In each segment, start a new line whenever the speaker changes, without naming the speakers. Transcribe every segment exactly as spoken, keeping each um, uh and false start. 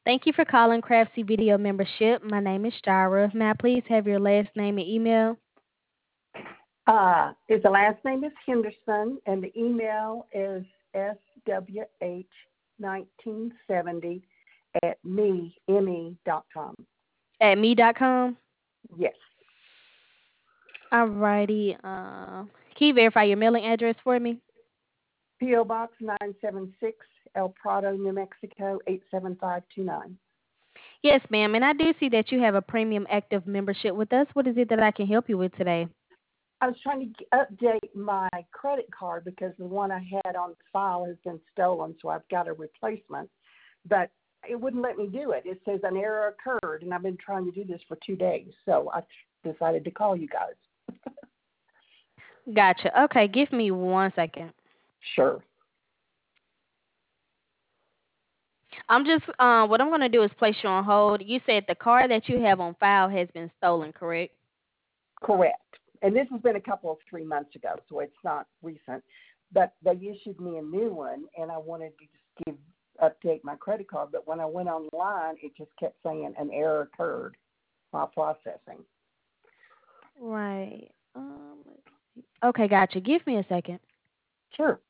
Thank you for calling Craftsy Video Membership. My name is Jara. May I please have your last name and email?
Uh, is the last name is Henderson, and the email is swh nineteen seventy at me me dot com.
At me dot com?
Yes.
Alrighty. Uh, can you verify your mailing address for me?
P O. Box nine seven six, El Prado, New Mexico eight seven five two nine.
Yes, ma'am. And I do see that you have a premium active membership with us. What is it that I can help you with today?
I was trying to update my credit card because the one I had on file has been stolen, so I've got a replacement. But it wouldn't let me do it. It says an error occurred, and I've been trying to do this for two days, so I decided to call you guys.
Gotcha. Okay, give me one second.
Sure.
I'm just uh, what I'm going to do is place you on hold. You said the card that you have on file has been stolen, correct?
Correct. And this has been a couple of three months ago, so it's not recent. But they issued me a new one, and I wanted to just give update my credit card. But when I went online, it just kept saying an error occurred while processing.
Right. Um. Okay, gotcha. Give me a second.
Sure.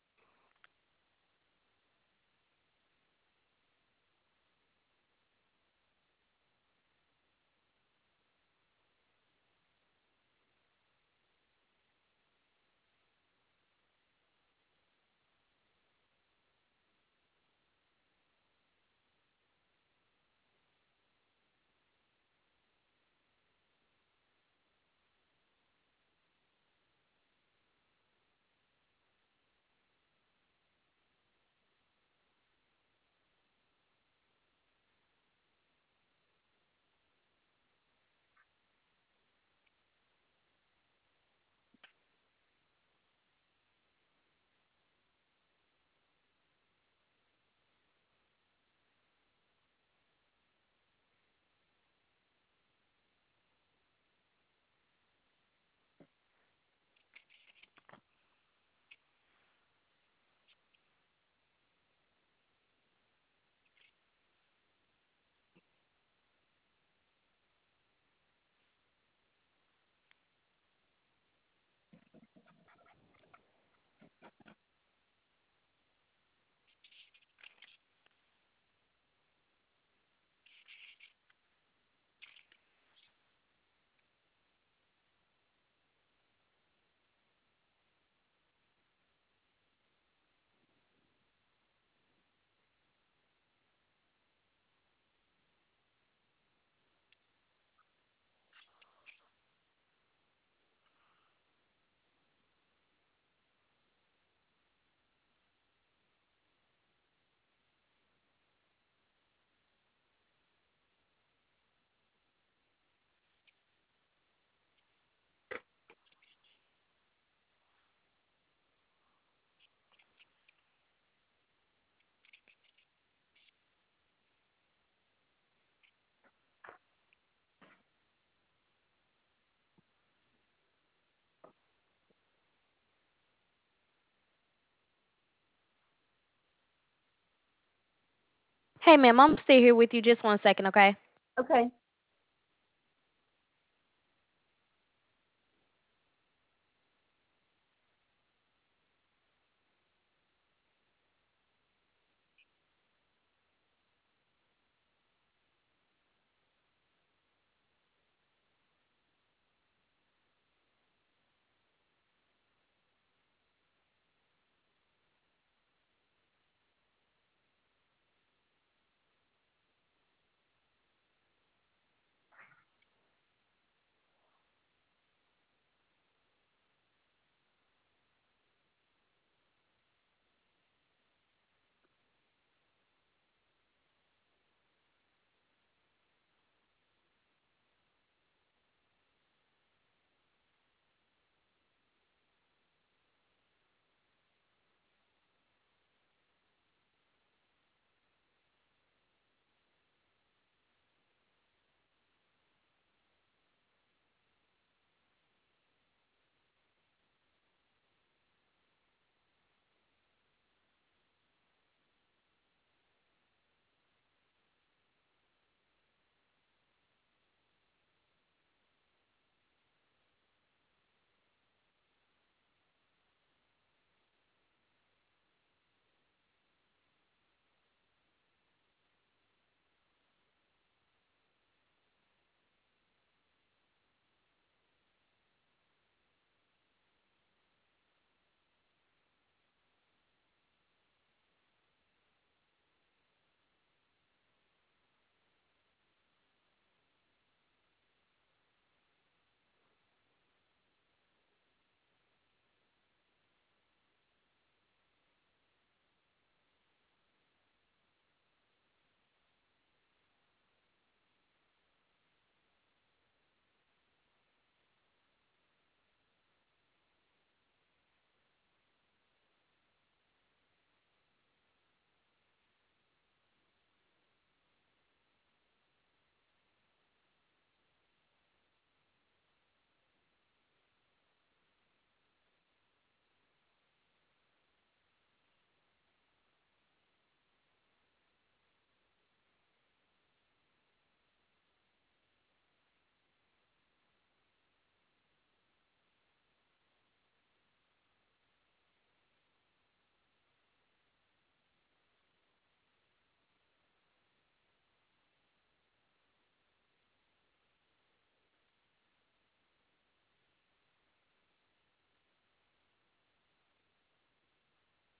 Hey, ma'am, I'm still here with you. Just one second, okay?
Okay.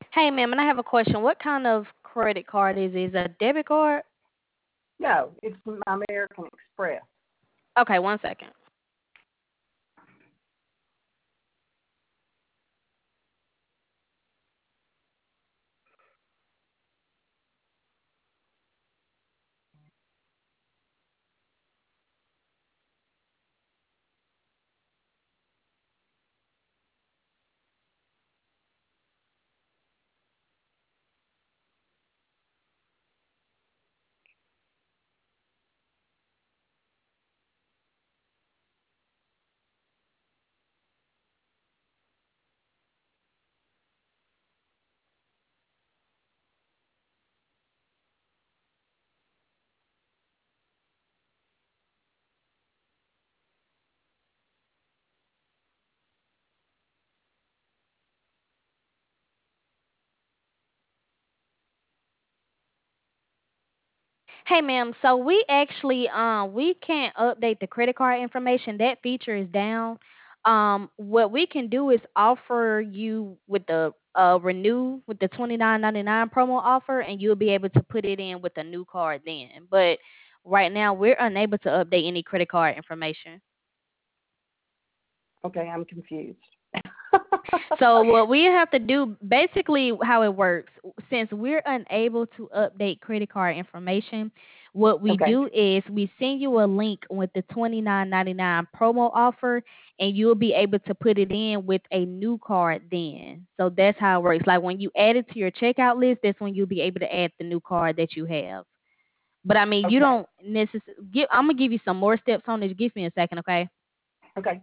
Hey, ma'am, and I have a question. What kind of credit card is it? Is it a debit card?
No, it's American Express.
Okay, one second. Hey, ma'am. So we actually um we can't update the credit card information. That feature is down. Um, what we can do is offer you with the uh renew with the twenty nine ninety nine promo offer, and you'll be able to put it in with a new card then. But right now, we're unable to update any credit card information.
Okay, I'm confused.
So what we have to do, basically how it works, since we're unable to update credit card information, what we
Okay,
do is we send you a link with the twenty nine ninety nine promo offer, and you'll be able to put it in with a new card then. So that's how it works. Like when you add it to your checkout list, that's when you'll be able to add the new card that you have. But I mean, you
okay,
don't necessarily give. I'm gonna give you some more steps on this. Give me a second, okay?
okay.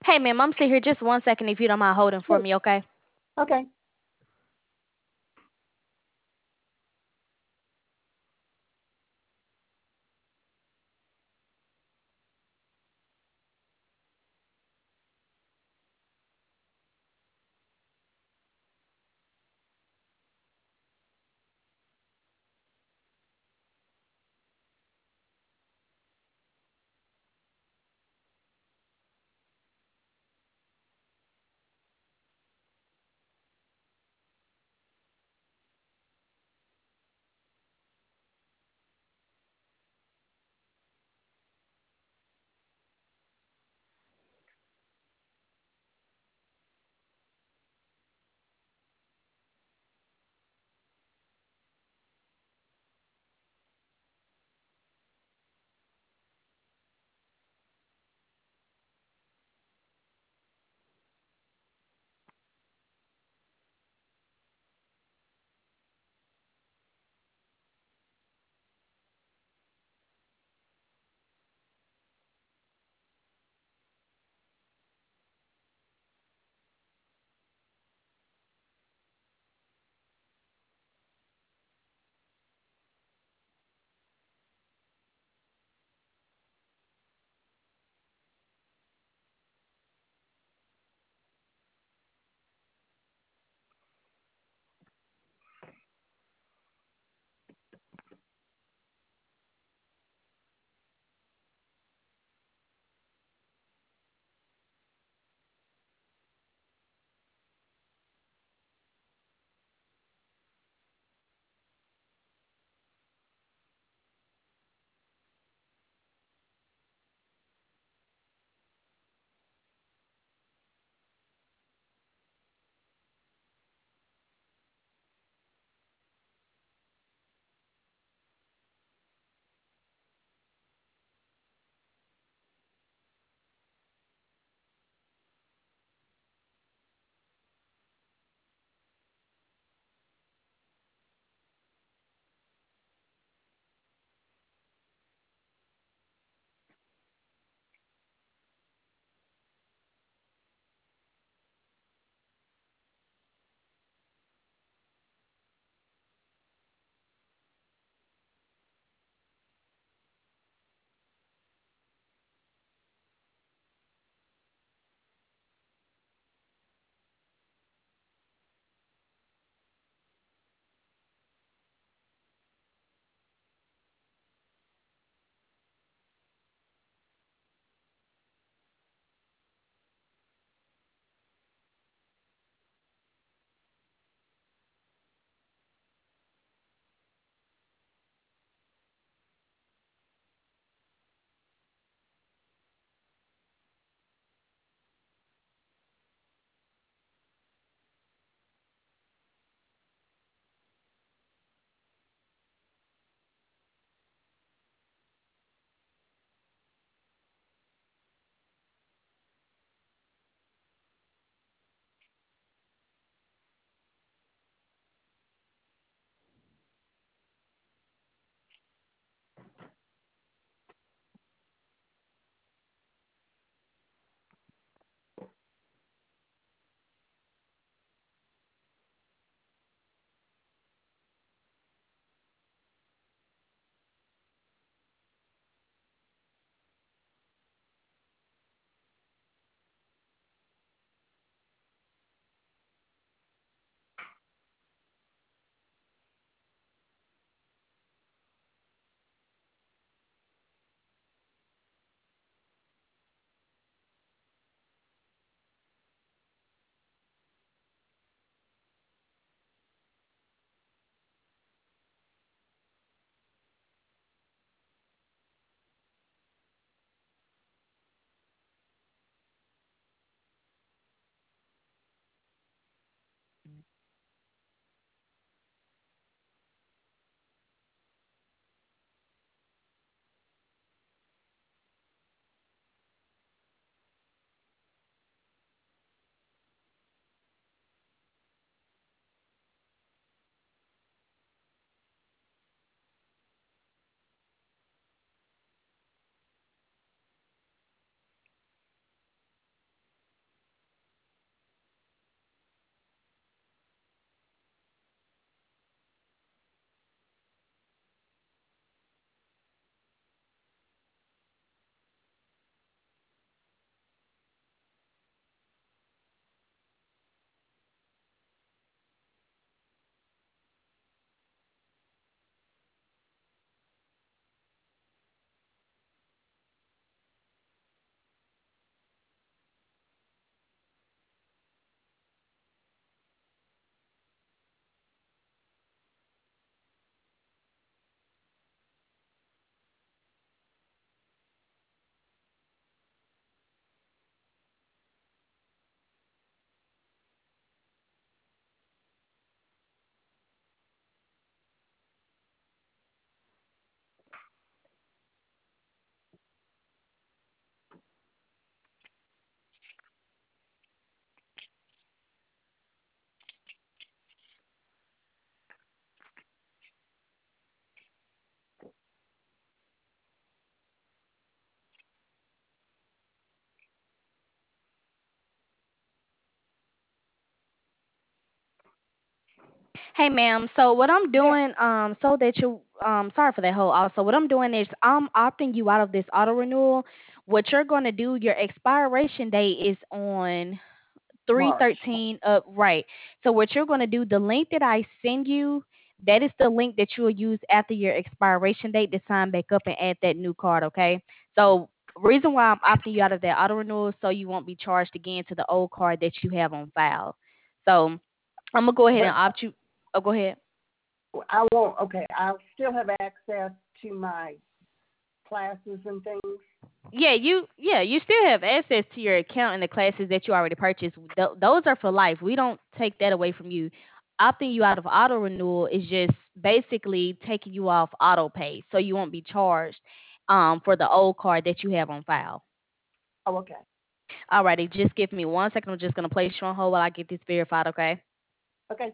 Hey, ma'am, I'm still here. Just one second, if you don't mind holding for
Sure.
me, okay?
Okay.
Hey ma'am, so what I'm
Yes.
doing, um, so that you, um, sorry for that whole also, what I'm doing is I'm opting you out of this auto renewal. What you're gonna do, your expiration date is on three
March.
thirteen up right. So what you're gonna do, the link that I send you, that is the link that you'll use after your expiration date to sign back up and add that new card, okay? So reason why I'm opting you out of that auto renewal so you won't be charged again to the old card that you have on file. So I'm gonna go ahead and
But
opt you. Oh, go ahead.
I won't. Okay, I'll still have access to my classes and things.
Yeah, you yeah, you still have access to your account and the classes that you already purchased. Th- those are for life. We don't take that away from you. Opting you out of auto renewal is just basically taking you off auto pay, so you won't be charged um for the old card that you have on file.
Oh, okay.
Alrighty, just give me one second. I'm just gonna place you on hold while I get this verified, okay?
Okay.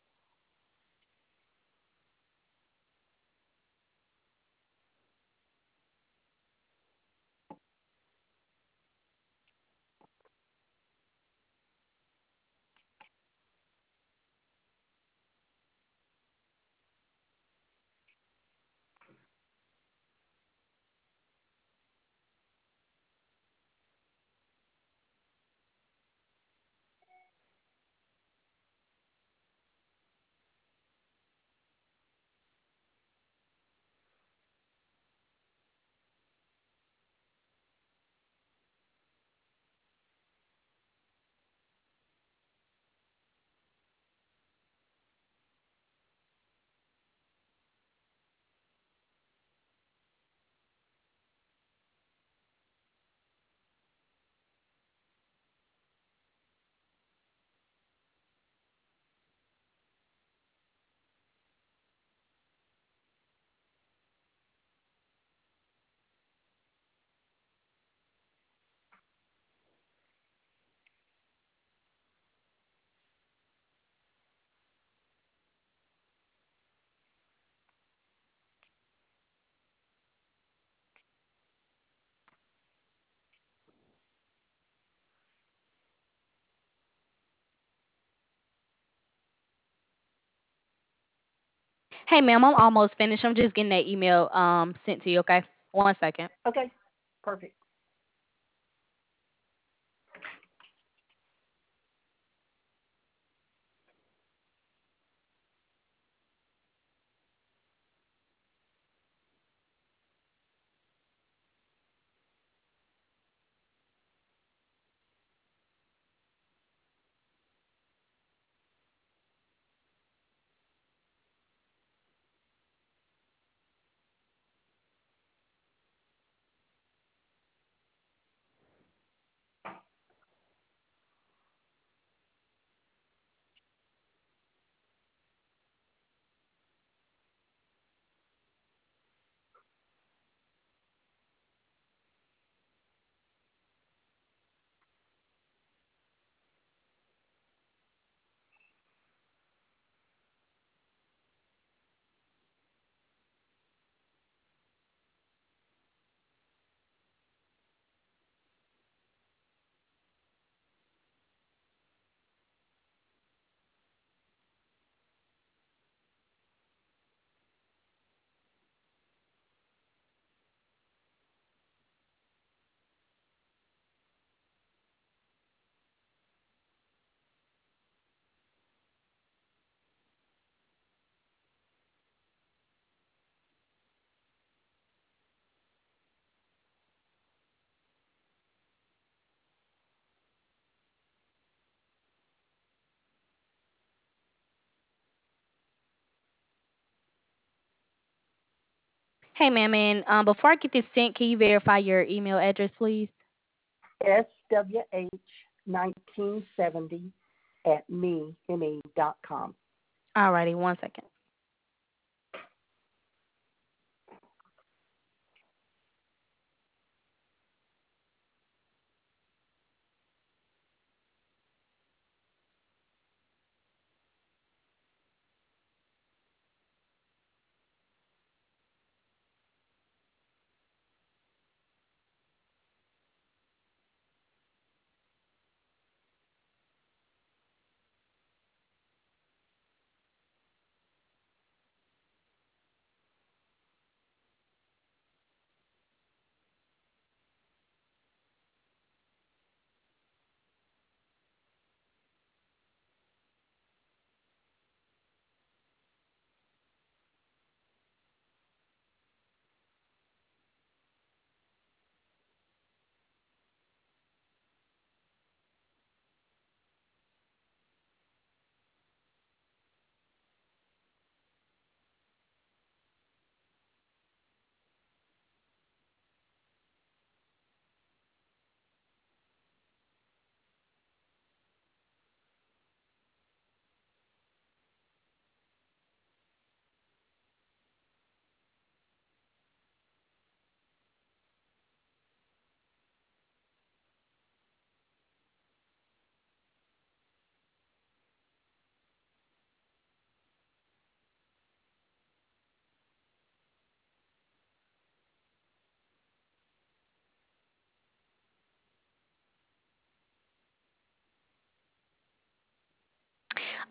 Hey ma'am, I'm almost finished. I'm just getting that email um sent to you, okay? One second.
Okay. Perfect.
Hey ma'am, and um before I get this sent, can you verify your email address, please?
S W H nineteen seventy at me me dot com.
Alrighty, one second.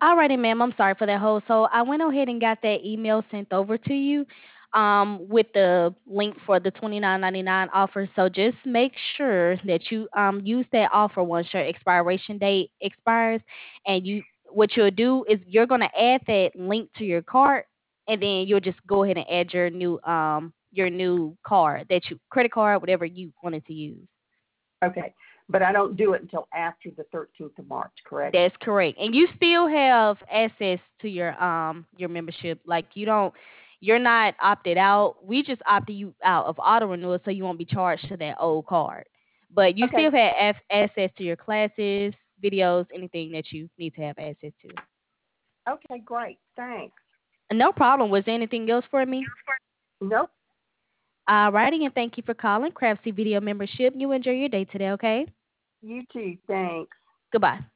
Alrighty, ma'am. I'm sorry for that hold. So I went ahead and got that email sent over to you, um, with the link for the twenty nine ninety nine offer. So just make sure that you um use that offer once your expiration date expires, and you what you'll do is you're gonna add that link to your cart, and then you'll just go ahead and add your new um your new card that you credit card, whatever you wanted to use.
Okay. But I don't do it until after the thirteenth of March, correct?
That's correct. And you still have access to your um your membership. Like you don't you're not opted out. We just opted you out of auto renewal so you won't be charged to that old card. But you
Okay.
still have af- access to your classes, videos, anything that you need to have access to.
Okay, great. Thanks.
No problem. Was there anything else for me?
Nope.
Alrighty, and thank you for calling Crabsy Video Membership. You enjoy your day today, okay?
You too. Thanks.
Goodbye.